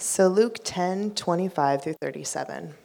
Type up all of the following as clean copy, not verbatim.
So Luke 10:25 through 37.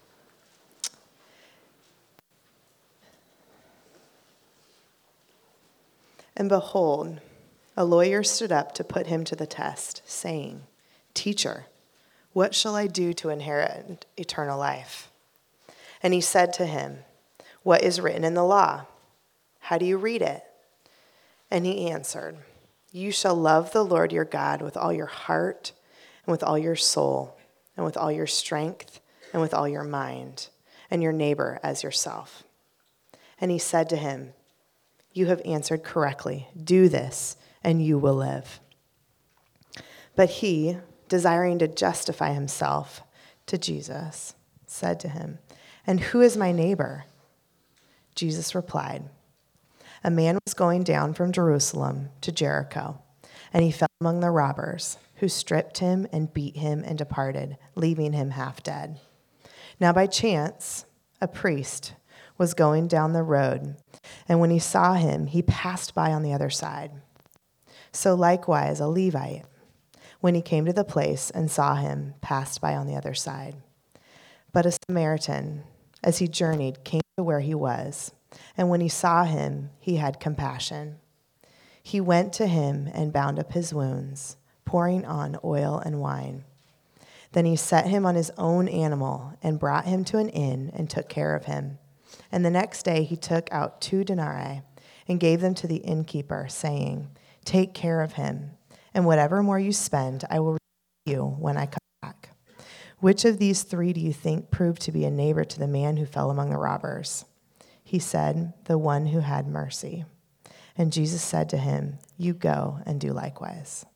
And behold, a lawyer stood up to put him to the test, saying, "Teacher, what shall I do to inherit eternal life?" And he said to him, "What is written in the law? How do you read it?" And he answered, "You shall love the Lord your God with all your heart, and with all your soul, and with all your strength, and with all your mind, and your neighbor as yourself." And he said to him, "You have answered correctly. Do this, and you will live." But he, desiring to justify himself to Jesus, said to him, "And who is my neighbor?" Jesus replied, "A man was going down from Jerusalem to Jericho, and he fell among the robbers, who stripped him and beat him and departed, leaving him half dead. Now by chance, a priest was going down the road, and when he saw him, he passed by on the other side. So likewise a Levite, when he came to the place and saw him, passed by on the other side. But a Samaritan, as he journeyed, came to where he was, and when he saw him, he had compassion. He went to him and bound up his wounds, pouring on oil and wine. Then he set him on his own animal and brought him to an inn and took care of him. And the next day he took out 2 denarii and gave them to the innkeeper, saying, "Take care of him, and whatever more you spend, I will repay you when I come back." Which of these 3 do you think proved to be a neighbor to the man who fell among the robbers? He said, "The one who had mercy." And Jesus said to him, "You go and do likewise."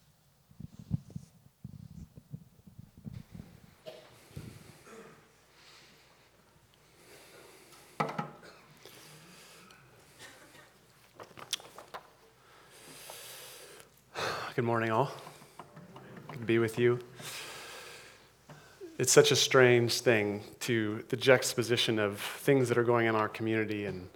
Good morning, all. Good to be with you. It's such a strange thing to the juxtaposition of things that are going on in our community, and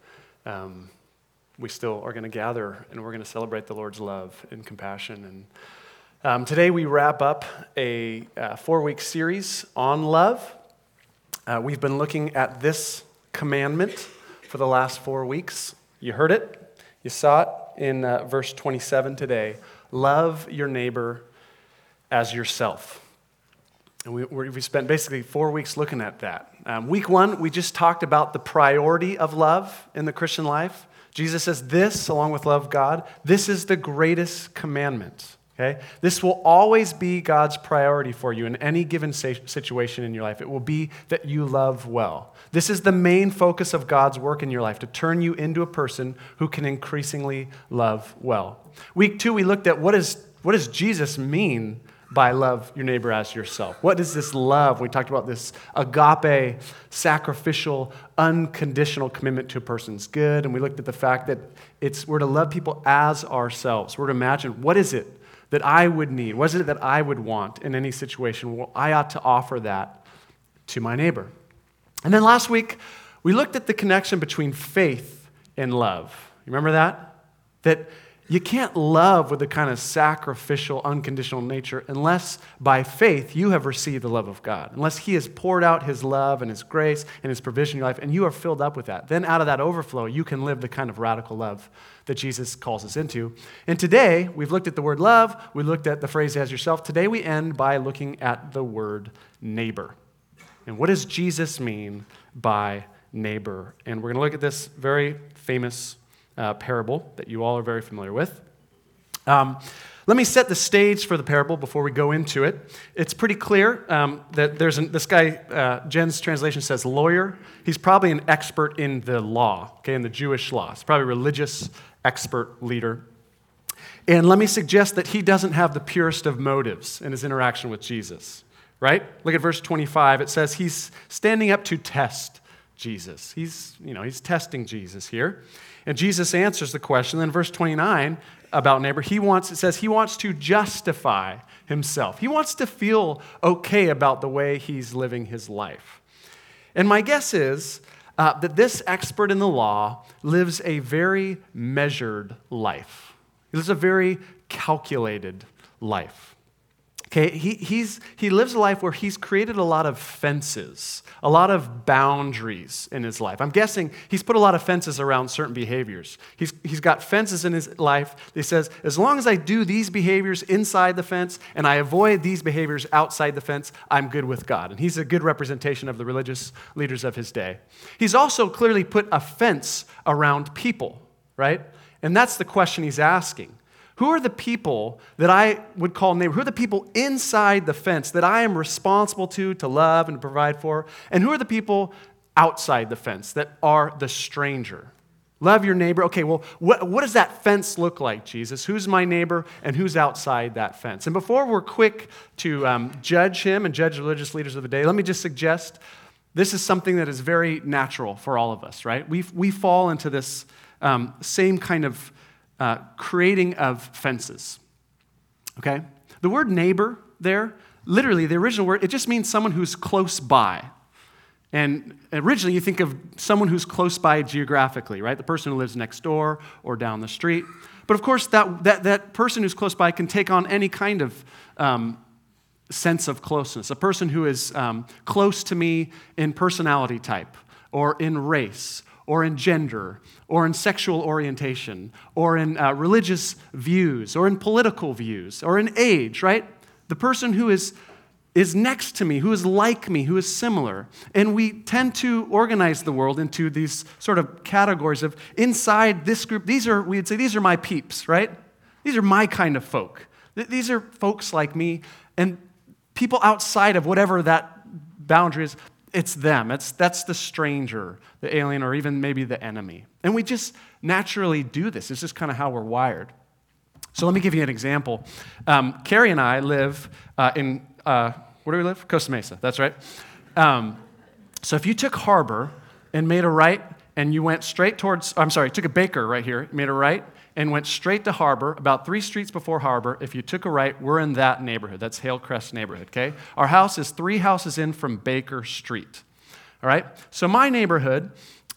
we still are going to gather and we're going to celebrate the Lord's love and compassion. And today we wrap up a 4-week series on love. We've been looking at this commandment for the last 4 weeks. You heard it. You saw it in verse 27 today. Love your neighbor as yourself. And we spent basically 4 weeks looking at that. Week 1, we just talked about the priority of love in the Christian life. Jesus says this, along with love God, this is the greatest commandment. Okay? This will always be God's priority for you in any given situation in your life. It will be that you love well. This is the main focus of God's work in your life, to turn you into a person who can increasingly love well. Week 2, we looked at what does Jesus mean by love your neighbor as yourself? What is this love? We talked about this agape, sacrificial, unconditional commitment to a person's good, and we looked at the fact that we're to love people as ourselves. We're to imagine, what is it that I would need? What is it that I would want in any situation? Well, I ought to offer that to my neighbor. And then last week, we looked at the connection between faith and love. You remember that? That you can't love with a kind of sacrificial, unconditional nature unless by faith you have received the love of God. Unless He has poured out His love and His grace and His provision in your life, and you are filled up with that. Then out of that overflow, you can live the kind of radical love that Jesus calls us into. And today, we've looked at the word love. We looked at the phrase as yourself. Today, we end by looking at the word neighbor. And what does Jesus mean by neighbor? And we're going to look at this very famous parable that you all are very familiar with. Let me set the stage for the parable before we go into it. It's pretty clear that this guy, Jen's translation says lawyer. He's probably an expert in the law, okay, in the Jewish law. He's probably a religious expert leader. And let me suggest that he doesn't have the purest of motives in his interaction with Jesus, right? Look at verse 25. It says he's standing up to test Jesus. He's testing Jesus here. And Jesus answers the question. Then verse 29 about neighbor, it says he wants to justify himself. He wants to feel okay about the way he's living his life. And my guess is that this expert in the law lives a very measured life. He lives a very calculated life. Okay, he lives a life where he's created a lot of fences, a lot of boundaries in his life. I'm guessing he's put a lot of fences around certain behaviors. He's got fences in his life that says, as long as I do these behaviors inside the fence and I avoid these behaviors outside the fence, I'm good with God. And he's a good representation of the religious leaders of his day. He's also clearly put a fence around people, right? And that's the question he's asking. Who are the people that I would call neighbor? Who are the people inside the fence that I am responsible to love and to provide for? And who are the people outside the fence that are the stranger? Love your neighbor. Okay, well, what does that fence look like, Jesus? Who's my neighbor and who's outside that fence? And before we're quick to judge him and judge religious leaders of the day, let me just suggest this is something that is very natural for all of us, right? We fall into this same kind of creating of fences, okay? The word neighbor there, literally the original word, it just means someone who's close by. And originally you think of someone who's close by geographically, right? The person who lives next door or down the street. But of course that person who's close by can take on any kind of sense of closeness. A person who is close to me in personality type or in race or in gender, or in sexual orientation, or in religious views, or in political views, or in age, right? The person who is next to me, who is like me, who is similar. And we tend to organize the world into these sort of categories of inside this group, we'd say these are my peeps, right? These are my kind of folk. These are folks like me, and people outside of whatever that boundary is, it's them. That's the stranger, the alien, or even maybe the enemy. And we just naturally do this. It's just kind of how we're wired. So let me give you an example. Carrie and I live in, where do we live? Costa Mesa, that's right. So if you took Harbor and made a right and you went straight towards, took a Baker right here, made a right, and went straight to Harbor, about 3 streets before Harbor. If you took a right, we're in that neighborhood. That's Halecrest neighborhood, okay? Our house is 3 houses in from Baker Street, all right? So my neighborhood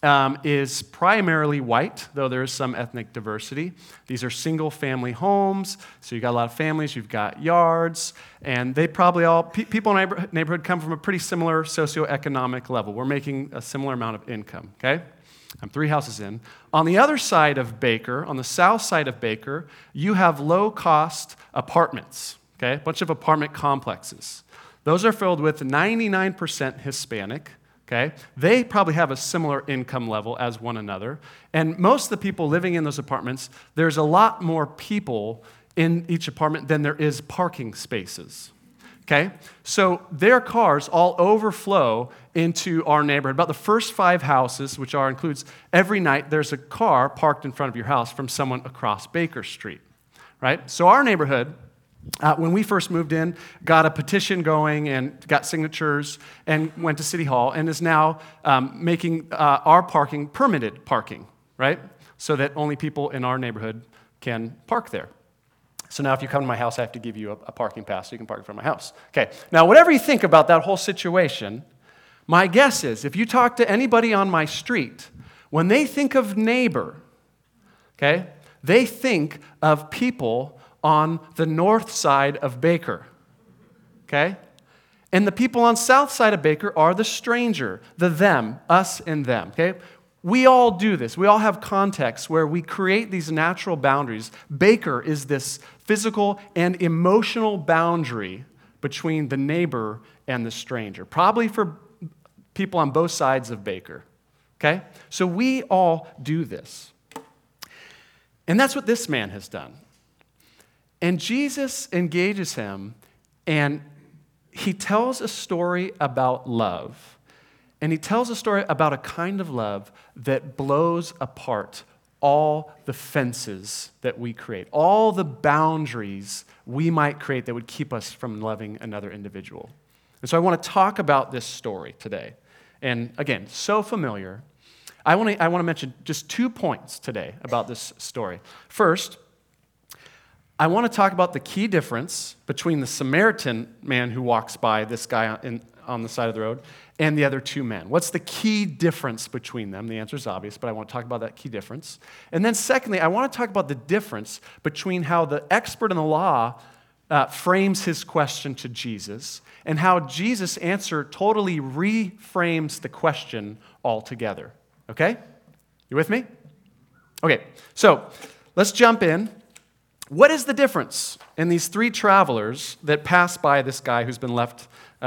is primarily white, though there is some ethnic diversity. These are single-family homes, so you've got a lot of families, you've got yards, and they probably all, people in our neighborhood come from a pretty similar socioeconomic level. We're making a similar amount of income, okay? I'm 3 houses in. On the other side of Baker, on the south side of Baker, you have low-cost apartments, okay? A bunch of apartment complexes. Those are filled with 99% Hispanic, okay? They probably have a similar income level as one another. And most of the people living in those apartments, there's a lot more people in each apartment than there is parking spaces. Okay? So their cars all overflow into our neighborhood. About the first 5 houses, which includes every night, there's a car parked in front of your house from someone across Baker Street, right? So our neighborhood, when we first moved in, got a petition going and got signatures and went to City Hall and is now making our parking permitted parking, right? So that only people in our neighborhood can park there. So now if you come to my house, I have to give you a parking pass so you can park in front of my house. Okay, now whatever you think about that whole situation, my guess is if you talk to anybody on my street, when they think of neighbor, okay, they think of people on the north side of Baker, okay? And the people on south side of Baker are the stranger, the them, us and them, okay? We all do this. We all have contexts where we create these natural boundaries. Baker is this physical and emotional boundary between the neighbor and the stranger, probably for people on both sides of Baker, okay? So we all do this. And that's what this man has done. And Jesus engages him, and he tells a story about love. And he tells a story about a kind of love that blows apart all the fences that we create, all the boundaries we might create that would keep us from loving another individual. And so I want to talk about this story today. And again, so familiar. I want to mention just 2 points today about this story. First, I want to talk about the key difference between the Samaritan man who walks by this guy on the side of the road and the other 2 men. What's the key difference between them? The answer is obvious, but I want to talk about that key difference. And then secondly, I want to talk about the difference between how the expert in the law frames his question to Jesus, and how Jesus' answer totally reframes the question altogether. Okay? You with me? Okay, so let's jump in. What is the difference in these three travelers that pass by this guy who's been left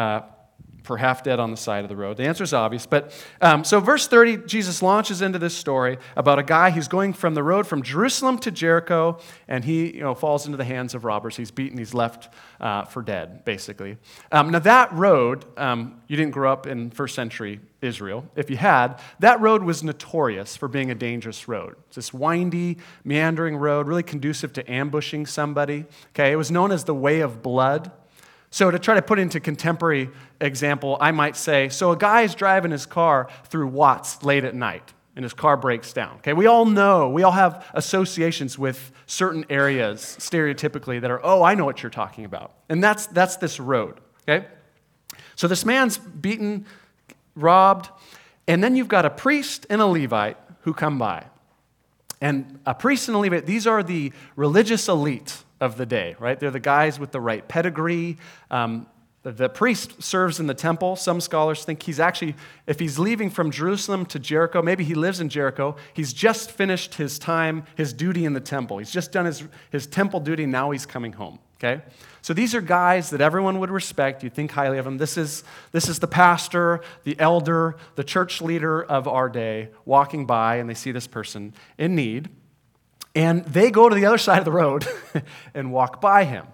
for half dead on the side of the road? The answer is obvious. But so verse 30, Jesus launches into this story about a guy who's going from the road from Jerusalem to Jericho, and he falls into the hands of robbers. He's beaten. He's left for dead, basically. Now that road, you didn't grow up in first century Israel. If you had, that road was notorious for being a dangerous road. It's this windy, meandering road, really conducive to ambushing somebody. Okay, it was known as the Way of Blood. So to try to put into contemporary example, I might say, so a guy is driving his car through Watts late at night, and his car breaks down. Okay, we all know, we all have associations with certain areas, stereotypically, that are, oh, I know what you're talking about. And that's this road, okay? So this man's beaten, robbed, and then you've got a priest and a Levite who come by. And a priest and a Levite, these are the religious elite of the day, right? They're the guys with the right pedigree. The priest serves in the temple. Some scholars think he's actually, if he's leaving from Jerusalem to Jericho, maybe he lives in Jericho, he's just finished his time, his duty in the temple. He's just done his temple duty, now he's coming home, okay? So these are guys that everyone would respect. You think highly of them. This is the pastor, the elder, the church leader of our day walking by, and they see this person in need. And they go to the other side of the road and walk by him.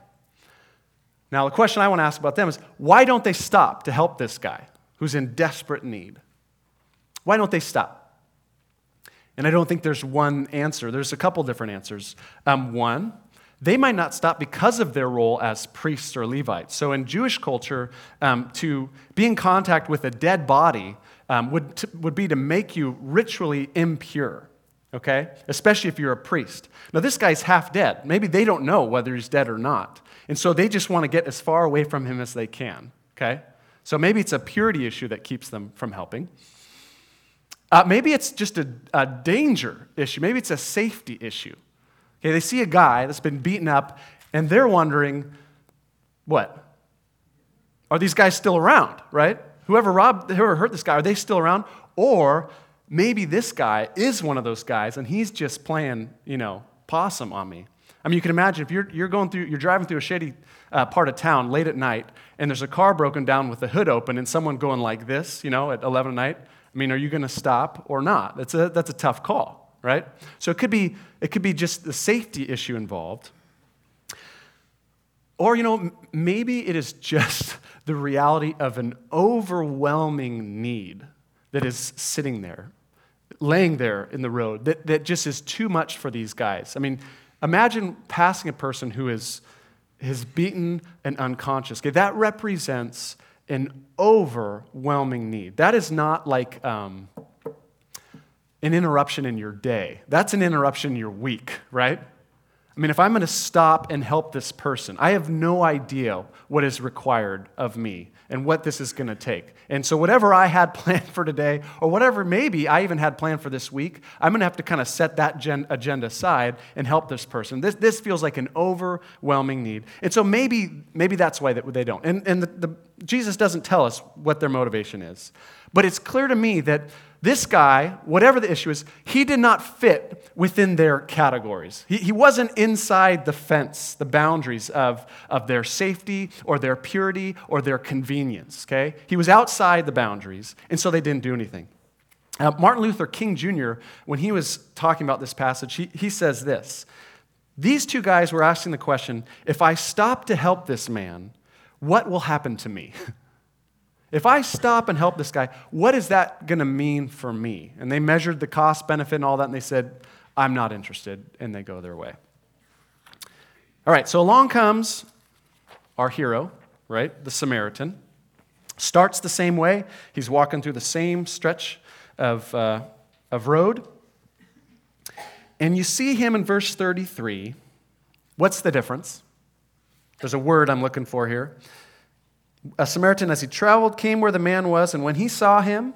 Now, the question I want to ask about them is, why don't they stop to help this guy who's in desperate need? Why don't they stop? And I don't think there's one answer. There's a couple different answers. One, they might not stop because of their role as priests or Levites. So in Jewish culture, to be in contact with a dead body would be to make you ritually impure. Okay? Especially if you're a priest. Now, this guy's half dead. Maybe they don't know whether he's dead or not. And so they just want to get as far away from him as they can. Okay? So maybe it's a purity issue that keeps them from helping. Maybe it's just a danger issue. Maybe it's a safety issue. Okay, they see a guy that's been beaten up, and they're wondering, what? Are these guys still around, right? Whoever hurt this guy, are they still around? Or maybe this guy is one of those guys, and he's just playing, possum on me. I mean, you can imagine if you're driving through a shady part of town late at night, and there's a car broken down with the hood open, and someone going like this, at 11 at night. I mean, are you going to stop or not? That's a tough call, right? So it could be just the safety issue involved, or maybe it is just the reality of an overwhelming need that is sitting there, laying there in the road, that just is too much for these guys. I mean, imagine passing a person who is beaten and unconscious. Okay, that represents an overwhelming need. That is not like an interruption in your day. That's an interruption in your week, right? I mean, if I'm going to stop and help this person, I have no idea what is required of me and what this is going to take. And so whatever I had planned for today, or whatever maybe I even had planned for this week, I'm going to have to kind of set that agenda aside and help this person. This feels like an overwhelming need. And so maybe that's why they don't. And Jesus doesn't tell us what their motivation is. But it's clear to me that this guy, whatever the issue is, he did not fit within their categories. He wasn't inside the fence, the boundaries of their safety or their purity or their convenience, okay? He was outside the boundaries, and so they didn't do anything. Martin Luther King Jr., when he was talking about this passage, he says this: these two guys were asking the question, if I stop to help this man, what will happen to me? If I stop and help this guy, what is that going to mean for me? And they measured the cost, benefit, and all that, and they said, I'm not interested, and they go their way. All right, so along comes our hero, right, the Samaritan. Starts the same way. He's walking through the same stretch of road. And you see him in verse 33. What's the difference? There's a word I'm looking for here. A Samaritan, as he traveled, came where the man was, and when he saw him,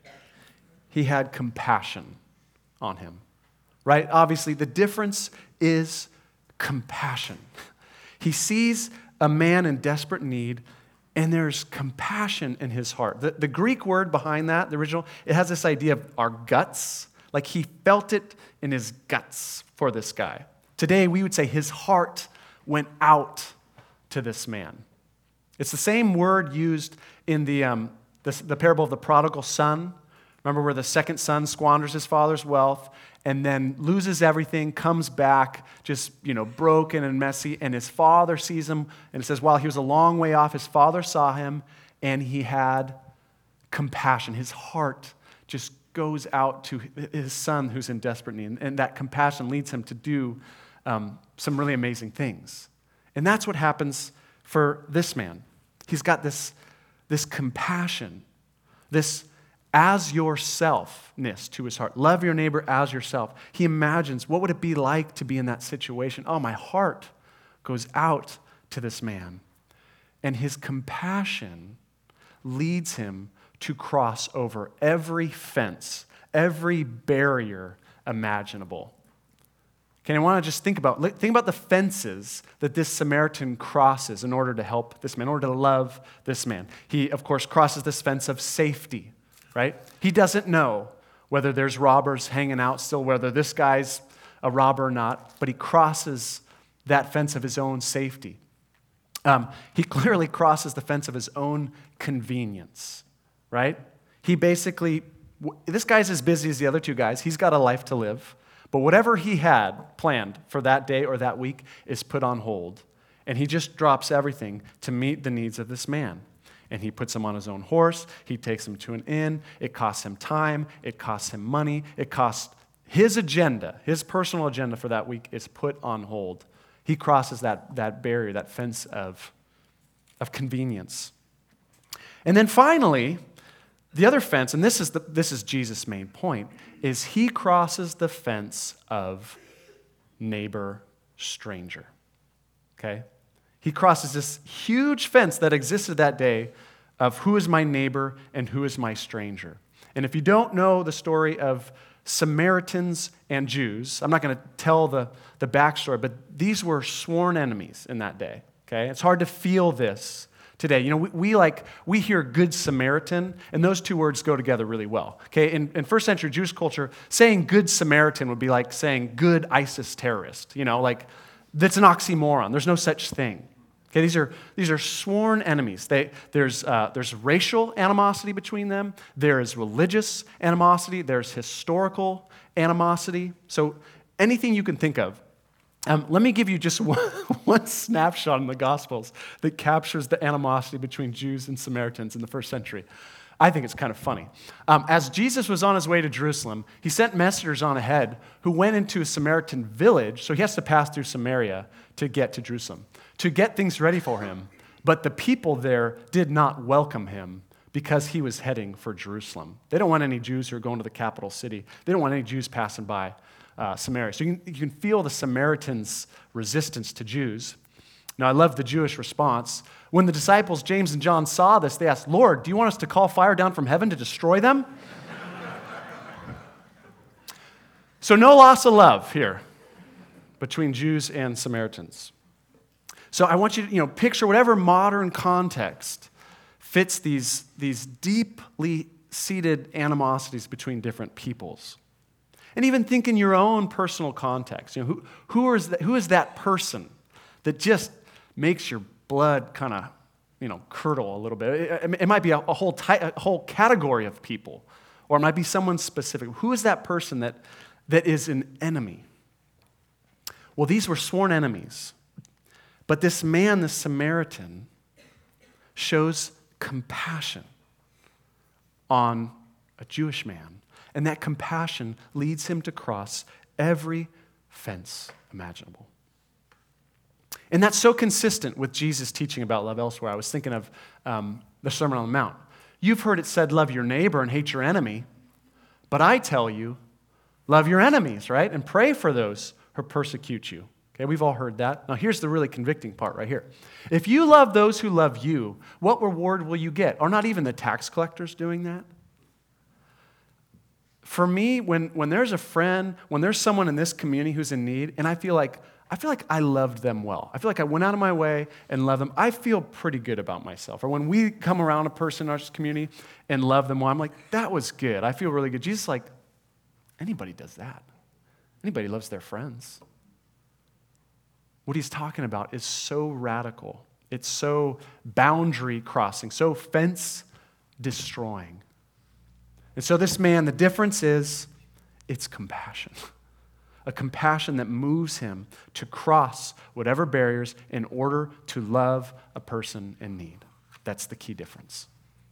he had compassion on him. Right? Obviously, the difference is compassion. He sees a man in desperate need, and there's compassion in his heart. The Greek word behind that, the original, it has this idea of our guts. Like he felt it in his guts for this guy. Today, we would say his heart went out to this man. It's the same word used in the parable of the prodigal son. Remember where the second son squanders his father's wealth and then loses everything, comes back just, broken and messy, and his father sees him, and it says while he was a long way off, his father saw him, and he had compassion. His heart just goes out to his son who's in desperate need, and that compassion leads him to do some really amazing things. And that's what happens for this man. He's got this compassion, this as yourselfness to his heart. Love your neighbor as yourself. He imagines, what would it be like to be in that situation? Oh, my heart goes out to this man. And his compassion leads him to cross over every fence, every barrier imaginable. Okay, I want to just think about the fences that this Samaritan crosses in order to help this man, in order to love this man. He, of course, crosses this fence of safety, right? He doesn't know whether there's robbers hanging out still, whether this guy's a robber or not, but he crosses that fence of his own safety. He clearly crosses the fence of his own convenience, right? He basically, this guy's as busy as the other two guys. He's got a life to live. But whatever he had planned for that day or that week is put on hold. And he just drops everything to meet the needs of this man. And he puts him on his own horse. He takes him to an inn. It costs him time. It costs him money. It costs his agenda, his personal agenda for that week is put on hold. He crosses that barrier, that fence of convenience. And then finally, the other fence, and this is Jesus' main point, is he crosses the fence of neighbor stranger. Okay? He crosses this huge fence that existed that day of who is my neighbor and who is my stranger. And if you don't know the story of Samaritans and Jews, I'm not going to tell the backstory, but these were sworn enemies in that day. Okay? It's hard to feel this today. We hear Good Samaritan, and those two words go together really well. Okay, in first century Jewish culture, saying Good Samaritan would be like saying good ISIS terrorist. That's an oxymoron. There's no such thing. Okay, these are sworn enemies. There's racial animosity between them. There is religious animosity. There's historical animosity. So anything you can think of. Let me give you just one snapshot in the Gospels that captures the animosity between Jews and Samaritans in the first century. I think it's kind of funny. As Jesus was on his way to Jerusalem, he sent messengers on ahead who went into a Samaritan village, so he has to pass through Samaria to get to Jerusalem, to get things ready for him. But the people there did not welcome him because he was heading for Jerusalem. They don't want any Jews who are going to the capital city. They don't want any Jews passing by Samaria. So you can feel the Samaritans' resistance to Jews. Now, I love the Jewish response. When the disciples, James and John, saw this, they asked, "Lord, do you want us to call fire down from heaven to destroy them?" So no loss of love here between Jews and Samaritans. So I want you to picture whatever modern context fits these deeply seated animosities between different peoples. And even think in your own personal context. Who is that person that just makes your blood kind of curdle a little bit? It might be a whole category of people, or it might be someone specific. Who is that person that is an enemy? Well, these were sworn enemies. But this man, the Samaritan, shows compassion on a Jewish man. And that compassion leads him to cross every fence imaginable. And that's so consistent with Jesus' teaching about love elsewhere. I was thinking of the Sermon on the Mount. You've heard it said, love your neighbor and hate your enemy. But I tell you, love your enemies, right? And pray for those who persecute you. Okay, we've all heard that. Now here's the really convicting part right here. If you love those who love you, what reward will you get? Are not even the tax collectors doing that? For me, when there's a friend, when there's someone in this community who's in need, and I feel like I feel like I loved them well. I feel like I went out of my way and loved them. I feel pretty good about myself. Or when we come around a person in our community and love them well, I'm like, that was good. I feel really good. Jesus is like, anybody does that. Anybody loves their friends. What he's talking about is so radical. It's so boundary crossing, so fence destroying. And so this man, the difference is, it's compassion. A compassion that moves him to cross whatever barriers in order to love a person in need. That's the key difference.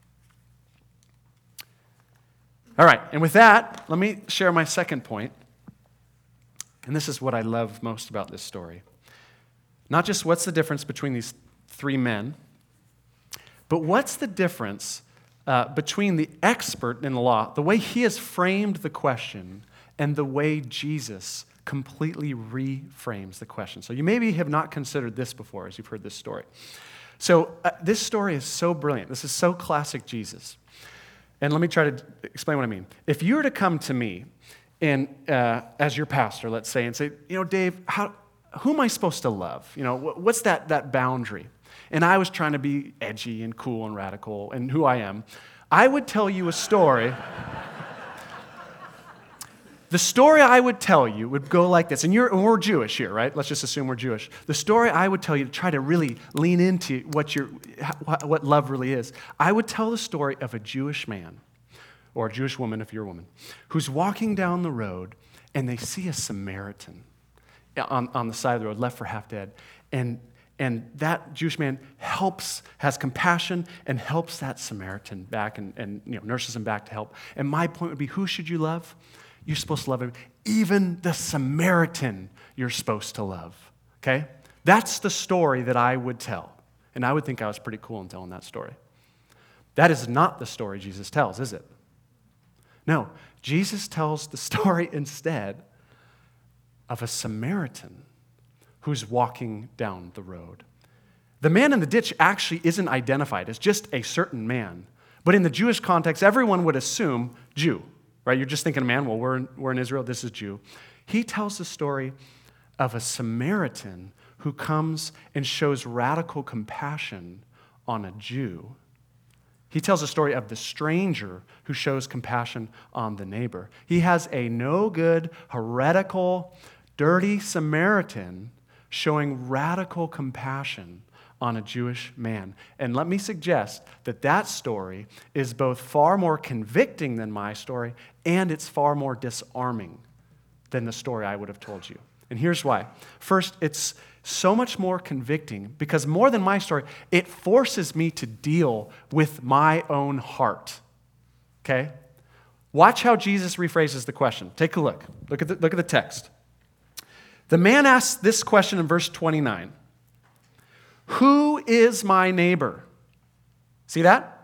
All right, and with that, let me share my second point. And this is what I love most about this story. Not just what's the difference between these three men, but what's the difference between the expert in the law, the way he has framed the question, and the way Jesus completely reframes the question. So you maybe have not considered this before as you've heard this story. So this story is so brilliant. This is so classic Jesus. And let me try to explain what I mean. If you were to come to me and as your pastor, let's say, and say, Dave, who am I supposed to love? What's that boundary? And I was trying to be edgy and cool and radical and who I am. I would tell you a story. The story I would tell you would go like this, and we're Jewish here, right? Let's just assume we're Jewish. The story I would tell you to try to really lean into what love really is. I would tell the story of a Jewish man, or a Jewish woman if you're a woman, who's walking down the road, and they see a Samaritan on the side of the road, left for half dead, and that Jewish man has compassion and helps that Samaritan back and nurses him back to help. And my point would be, who should you love? You're supposed to love him. Even the Samaritan you're supposed to love, okay? That's the story that I would tell. And I would think I was pretty cool in telling that story. That is not the story Jesus tells, is it? No, Jesus tells the story instead of a Samaritan who's walking down the road. The man in the ditch actually isn't identified as just a certain man. But in the Jewish context, everyone would assume Jew. Right? You're just thinking, man, well, we're in Israel, this is Jew. He tells the story of a Samaritan who comes and shows radical compassion on a Jew. He tells the story of the stranger who shows compassion on the neighbor. He has a no-good, heretical, dirty Samaritan showing radical compassion on a Jewish man. And let me suggest that story is both far more convicting than my story, and it's far more disarming than the story I would have told you. And here's why. First, it's so much more convicting because more than my story, it forces me to deal with my own heart. Okay? Watch how Jesus rephrases the question. Take a look. Look at the text. The man asks this question in verse 29. Who is my neighbor? See that?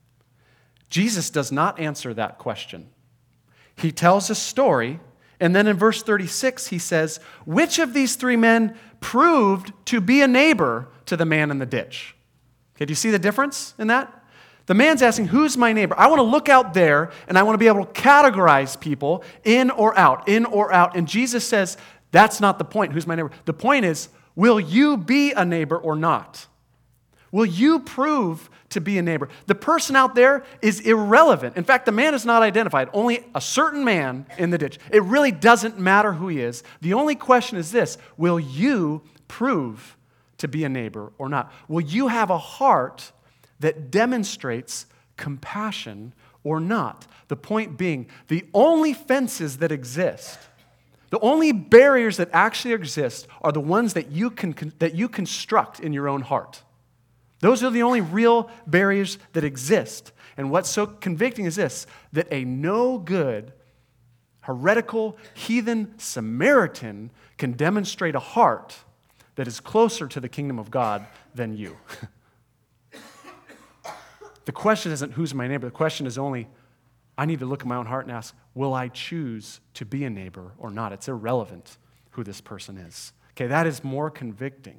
Jesus does not answer that question. He tells a story, and then in verse 36 he says, which of these three men proved to be a neighbor to the man in the ditch? Okay, do you see the difference in that? The man's asking, who's my neighbor? I want to look out there, and I want to be able to categorize people in or out. And Jesus says, that's not the point. Who's my neighbor? The point is, will you be a neighbor or not? Will you prove to be a neighbor? The person out there is irrelevant. In fact, the man is not identified. Only a certain man in the ditch. It really doesn't matter who he is. The only question is this: will you prove to be a neighbor or not? Will you have a heart that demonstrates compassion or not? The point being, the only fences that exist, the only barriers that actually exist are the ones that you construct in your own heart. Those are the only real barriers that exist. And what's so convicting is this, that a no-good, heretical, heathen Samaritan can demonstrate a heart that is closer to the kingdom of God than you. The question isn't, who's my neighbor? The question is only, I need to look at my own heart and ask, will I choose to be a neighbor or not? It's irrelevant who this person is. Okay, that is more convicting.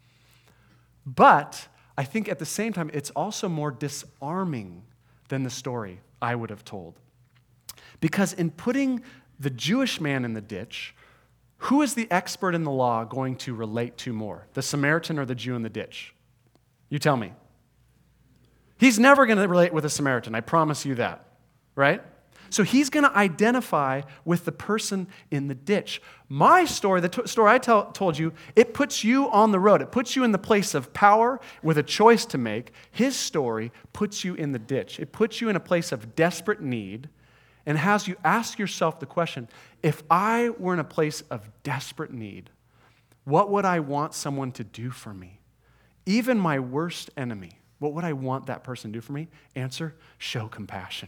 But I think at the same time, it's also more disarming than the story I would have told. Because in putting the Jewish man in the ditch, who is the expert in the law going to relate to more, the Samaritan or the Jew in the ditch? You tell me. He's never going to relate with a Samaritan, I promise you that, right? So he's going to identify with the person in the ditch. My story, the story I told you, it puts you on the road. It puts you in the place of power with a choice to make. His story puts you in the ditch. It puts you in a place of desperate need and has you ask yourself the question, if I were in a place of desperate need, what would I want someone to do for me? Even my worst enemy, what would I want that person to do for me? Answer, show compassion.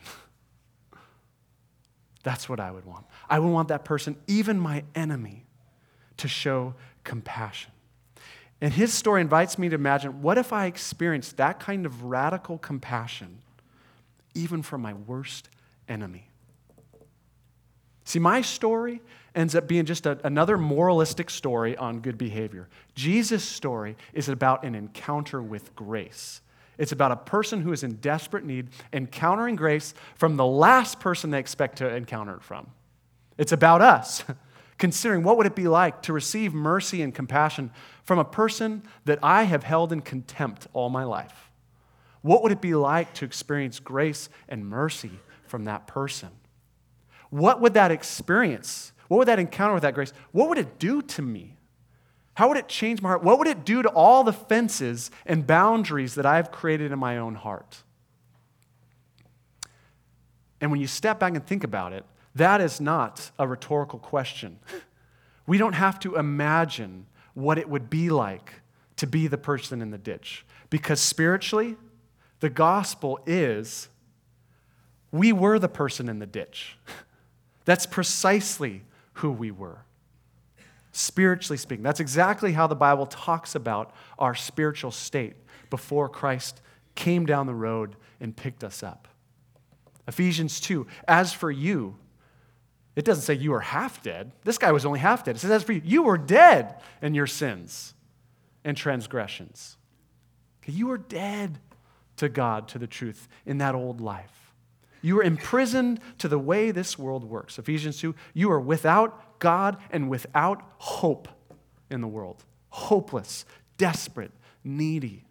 That's what I would want. I would want that person, even my enemy, to show compassion. And his story invites me to imagine, what if I experienced that kind of radical compassion even for my worst enemy? See, my story ends up being just another moralistic story on good behavior. Jesus' story is about an encounter with grace. It's about a person who is in desperate need encountering grace from the last person they expect to encounter it from. It's about us, considering what would it be like to receive mercy and compassion from a person that I have held in contempt all my life. What would it be like to experience grace and mercy from that person? What would that experience, what would that encounter with that grace, what would it do to me? How would it change my heart? What would it do to all the fences and boundaries that I've created in my own heart? And when you step back and think about it, that is not a rhetorical question. We don't have to imagine what it would be like to be the person in the ditch. Because spiritually, the gospel is we were the person in the ditch. That's precisely who we were. Spiritually speaking, that's exactly how the Bible talks about our spiritual state before Christ came down the road and picked us up. Ephesians 2, as for you, it doesn't say you were half dead. This guy was only half dead. It says, as for you, you were dead in your sins and transgressions. You were dead to God, to the truth, in that old life. You were imprisoned to the way this world works. Ephesians 2, you are without God and without hope in the world. Hopeless, desperate, needy.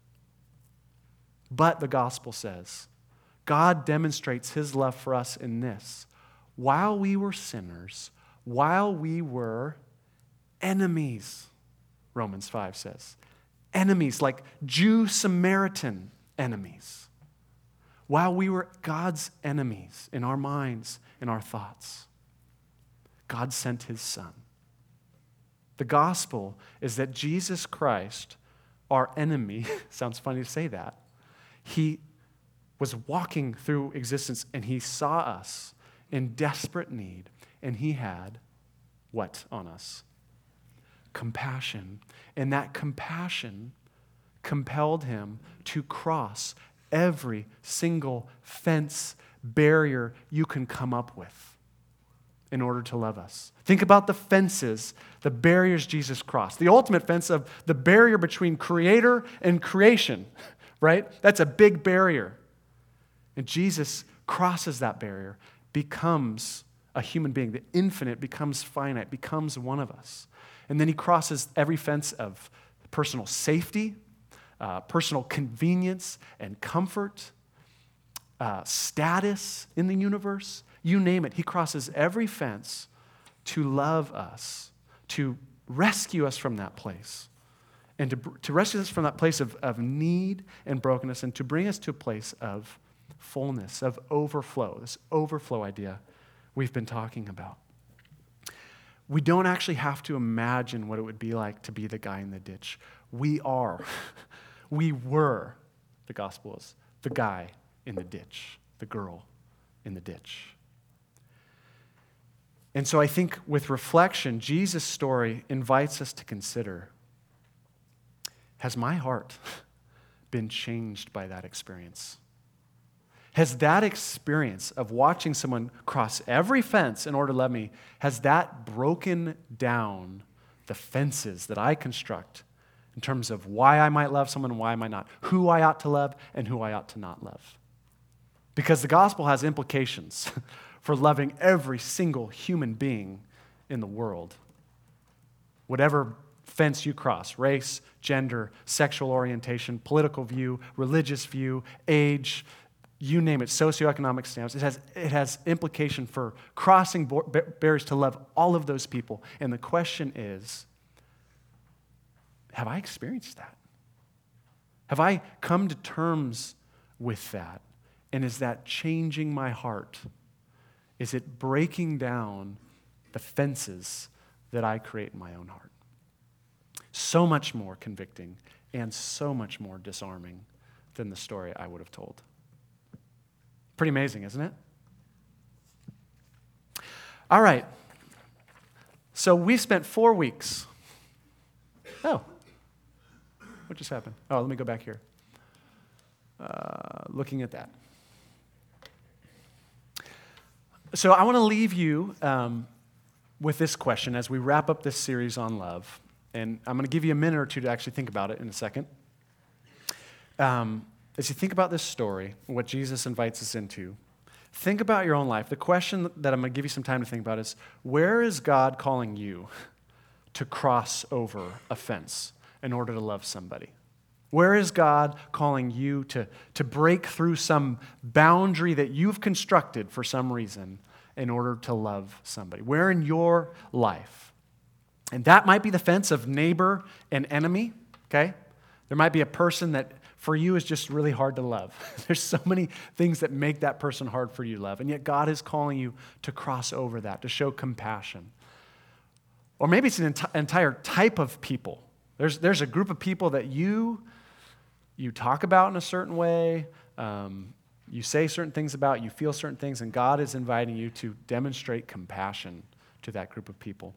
But the gospel says, God demonstrates his love for us in this. While we were sinners, while we were enemies, Romans 5 says. Enemies, like Jew-Samaritan enemies. While we were God's enemies in our minds, in our thoughts, God sent his Son. The gospel is that Jesus Christ, our enemy, sounds funny to say that, he was walking through existence and he saw us in desperate need, and he had what on us? Compassion. And that compassion compelled him to cross every single fence, barrier you can come up with in order to love us. Think about the fences, the barriers Jesus crossed. The ultimate fence of the barrier between creator and creation, right? That's a big barrier. And Jesus crosses that barrier, becomes a human being. The infinite becomes finite, becomes one of us. And then he crosses every fence of personal safety, personal convenience and comfort, status in the universe, you name it. He crosses every fence to love us, to rescue us from that place, and to rescue us from that place of need and brokenness, and to bring us to a place of fullness, of overflow, this overflow idea we've been talking about. We don't actually have to imagine what it would be like to be the guy in the ditch. We are. We were, the gospel is, the guy in the ditch, the girl in the ditch. And so I think with reflection, Jesus' story invites us to consider, has my heart been changed by that experience? Has that experience of watching someone cross every fence in order to love me, has that broken down the fences that I construct in terms of why I might love someone and why I might not, who I ought to love and who I ought to not love? Because the gospel has implications for loving every single human being in the world. whatever fence you cross, race, gender, sexual orientation, political view, religious view, age, you name it, socioeconomic status. It has implication for crossing barriers to love all of those people. And the question is, have I experienced that? Have I come to terms with that? And is that changing my heart? Is it breaking down the fences that I create in my own heart? So much more convicting and so much more disarming than the story I would have told. Pretty amazing, isn't it? All right. So we spent 4 weeks. Oh. What just happened? Oh, let me go back here. Looking at that. So I want to leave you with this question as we wrap up this series on love. And I'm going to give you a minute or two to actually think about it in a second. As you think about this story, what Jesus invites us into, think about your own life. The question that I'm going to give you some time to think about is, where is God calling you to cross over a fence in order to love somebody? Where is God calling you to break through some boundary that you've constructed for some reason in order to love somebody? Where in your life? And that might be the fence of neighbor and enemy, okay? There might be a person that for you is just really hard to love. There's so many things that make that person hard for you to love, and yet God is calling you to cross over that, to show compassion. Or maybe it's an entire type of people. There's a group of people that you talk about in a certain way, you say certain things about, you feel certain things, and God is inviting you to demonstrate compassion to that group of people.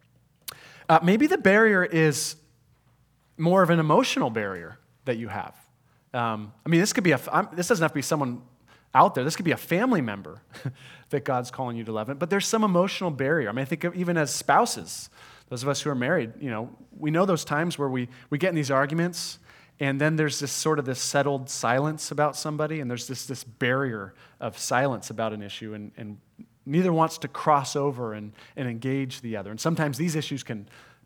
Maybe the barrier is more of an emotional barrier that you have. This could be this doesn't have to be someone out there. This could be a family member that God's calling you to love. But there's some emotional barrier. I think of even as spouses, those of us who are married, we know those times where we get in these arguments, and then there's this sort of this settled silence about somebody, and there's this barrier of silence about an issue, and neither wants to cross over and engage the other. And sometimes these issues can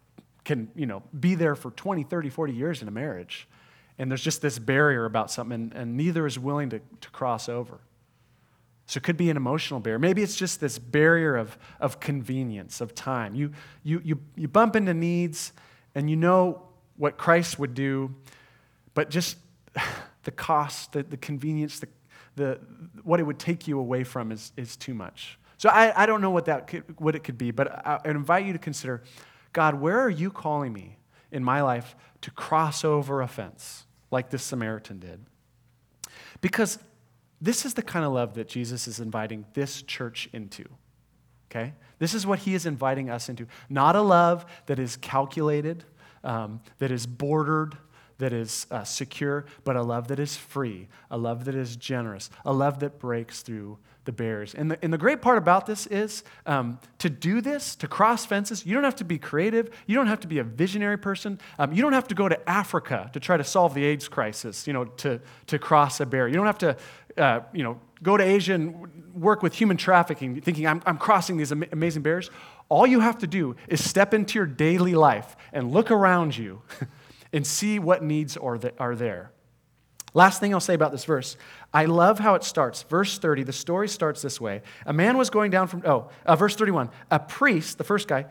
be there for 20, 30, 40 years in a marriage. And there's just this barrier about something, and neither is willing to cross over. So it could be an emotional barrier. Maybe it's just this barrier of convenience, of time. You bump into needs, and you know what Christ would do, but just the cost, the convenience, what it would take you away from is too much. So I don't know what it could be, but I invite you to consider, God, where are you calling me in my life to cross over a fence like this Samaritan did? Because this is the kind of love that Jesus is inviting this church into, okay? This is what he is inviting us into. Not a love that is calculated, that is bordered, that is secure, but a love that is free, a love that is generous, a love that breaks through the barriers. And the great part about this is to do this, to cross fences, you don't have to be creative. You don't have to be a visionary person. You don't have to go to Africa to try to solve the AIDS crisis, to cross a barrier. You don't have to, go to Asia and work with human trafficking, thinking I'm crossing these amazing barriers. All you have to do is step into your daily life and look around you and see what needs are there. Last thing I'll say about this verse, I love how it starts. Verse 30, the story starts this way. A man was going down verse 31, a priest, the first guy,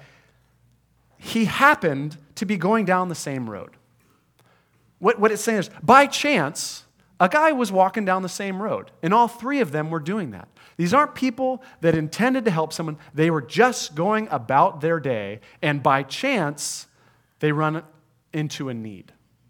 he happened to be going down the same road. What it's saying is, by chance, a guy was walking down the same road, and all three of them were doing that. These aren't people that intended to help someone. They were just going about their day, and by chance, they run into a need.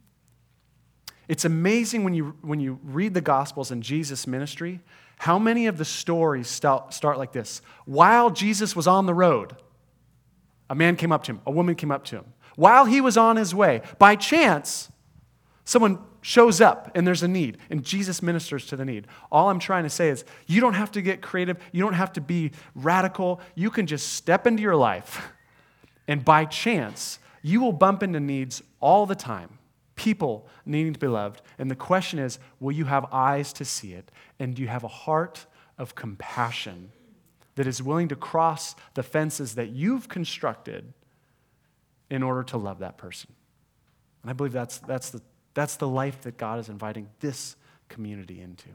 It's amazing when you read the Gospels and Jesus' ministry, how many of the stories start like this. While Jesus was on the road, a man came up to him, a woman came up to him. While he was on his way, by chance, someone shows up and there's a need, and Jesus ministers to the need. All I'm trying to say is you don't have to get creative. You don't have to be radical. You can just step into your life, and by chance, you will bump into needs all the time. People needing to be loved. And the question is, will you have eyes to see it? And do you have a heart of compassion that is willing to cross the fences that you've constructed in order to love that person. And I believe that's the life that God is inviting this community into.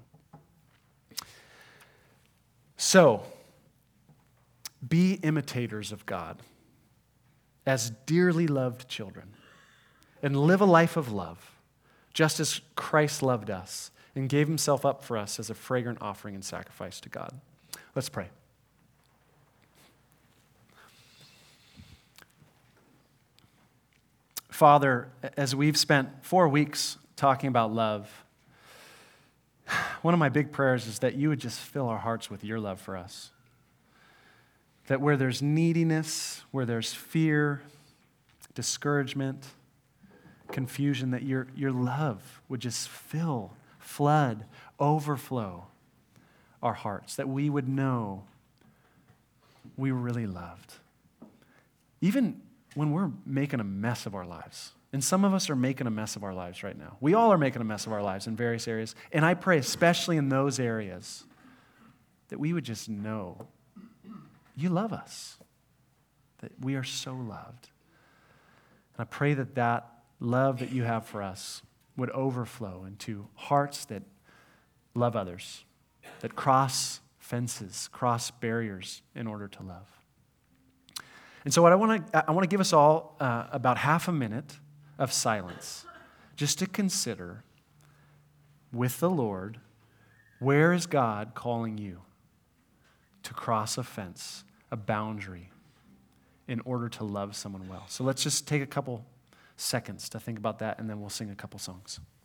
So, be imitators of God as dearly loved children, and live a life of love, just as Christ loved us and gave himself up for us as a fragrant offering and sacrifice to God. Let's pray. Father, as we've spent 4 weeks talking about love, one of my big prayers is that you would just fill our hearts with your love for us. That where there's neediness, where there's fear, discouragement, confusion, that your love would just fill, flood, overflow our hearts, that we would know we were really loved. Even when we're making a mess of our lives, and some of us are making a mess of our lives right now. We all are making a mess of our lives in various areas, and I pray, especially in those areas, that we would just know you love us, that we are so loved. And I pray that that love that you have for us would overflow into hearts that love others, that cross fences, cross barriers in order to love. And so what I want to give us all about half a minute of silence, just to consider with the Lord, where is God calling you to cross a fence, a boundary, in order to love someone well? So let's just take a couple seconds to think about that, and then we'll sing a couple songs.